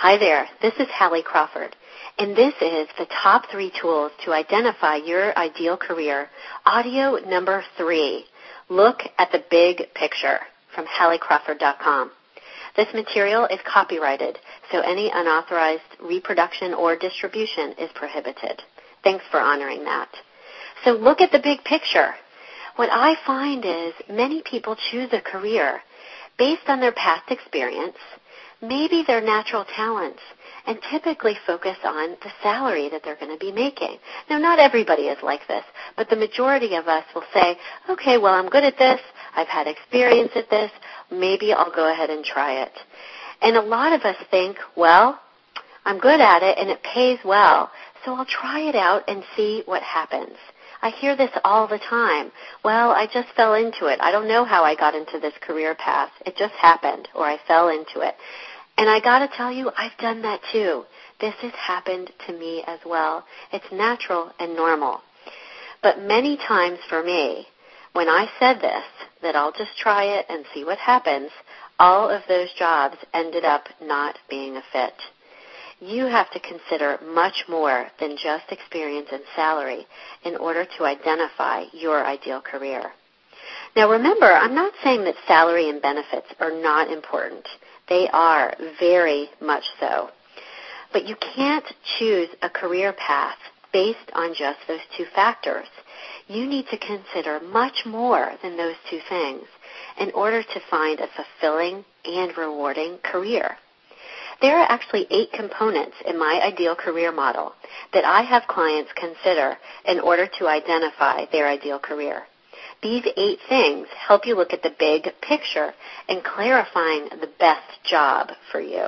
Hi there, this is Hallie Crawford, and this is the top 3 tools to identify your ideal career, audio number 3, Look at the Big Picture, from HallieCrawford.com. This material is copyrighted, so any unauthorized reproduction or distribution is prohibited. Thanks for honoring that. So look at the big picture. What I find is many people choose a career based on their past experience, maybe their natural talents, and typically focus on the salary that they're going to be making. Now, not everybody is like this, but the majority of us will say, okay, well, I'm good at this, I've had experience at this, maybe I'll go ahead and try it. And a lot of us think, well, I'm good at it and it pays well, so I'll try it out and see what happens. I hear this all the time. Well, I just fell into it. I don't know how I got into this career path. It just happened, or I fell into it. And I got to tell you, I've done that too. This has happened to me as well. It's natural and normal. But many times for me, when I said this, that I'll just try it and see what happens, all of those jobs ended up not being a fit. You have to consider much more than just experience and salary in order to identify your ideal career. Now remember, I'm not saying that salary and benefits are not important. They are very much so. But you can't choose a career path based on just those 2 factors. You need to consider much more than those 2 things in order to find a fulfilling and rewarding career. There are actually 8 components in my ideal career model that I have clients consider in order to identify their ideal career. These 8 things help you look at the big picture and clarifying the best job for you.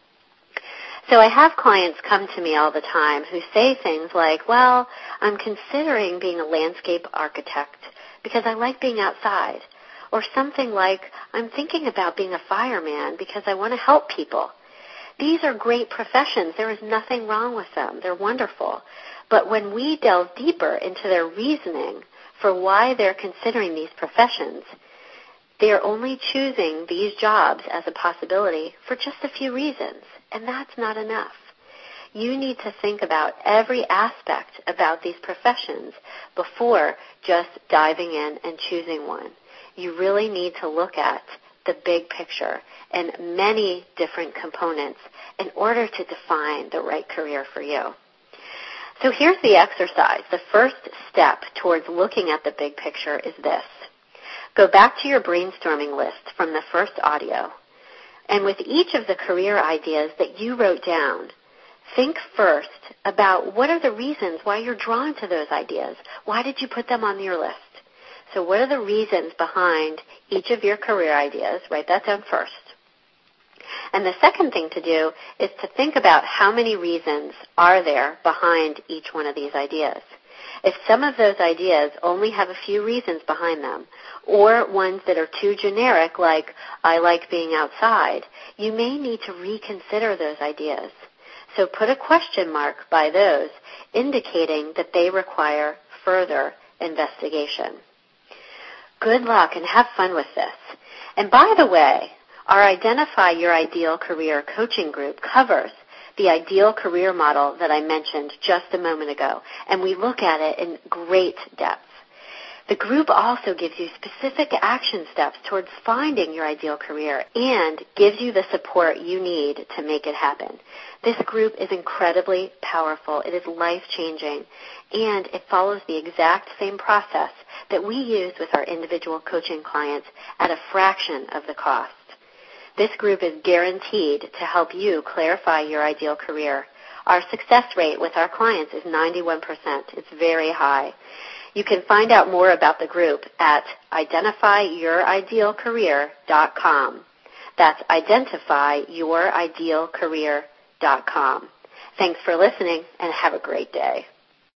So I have clients come to me all the time who say things like, well, I'm considering being a landscape architect because I like being outside. Or something like, I'm thinking about being a fireman because I want to help people. These are great professions. There is nothing wrong with them. They're wonderful. But when we delve deeper into their reasoning for why they're considering these professions, they're only choosing these jobs as a possibility for just a few reasons, and that's not enough. You need to think about every aspect about these professions before just diving in and choosing one. You really need to look at the big picture and many different components in order to define the right career for you. So here's the exercise. The first step towards looking at the big picture is this. Go back to your brainstorming list from the first audio, and with each of the career ideas that you wrote down, think first about what are the reasons why you're drawn to those ideas. Why did you put them on your list? So what are the reasons behind each of your career ideas? Write that down first. And the second thing to do is to think about how many reasons are there behind each one of these ideas. If some of those ideas only have a few reasons behind them, or ones that are too generic, like I like being outside, you may need to reconsider those ideas. So put a question mark by those, indicating that they require further investigation. Good luck and have fun with this. And by the way, our Identify Your Ideal Career coaching group covers the ideal career model that I mentioned just a moment ago, and we look at it in great depth. The group also gives you specific action steps towards finding your ideal career and gives you the support you need to make it happen. This group is incredibly powerful. It is life-changing, and it follows the exact same process that we use with our individual coaching clients at a fraction of the cost. This group is guaranteed to help you clarify your ideal career. Our success rate with our clients is 91%. It's very high. You can find out more about the group at identifyyyouridealcareer.com. That's identifyyyouridealcareer.com. Thanks for listening, and have a great day.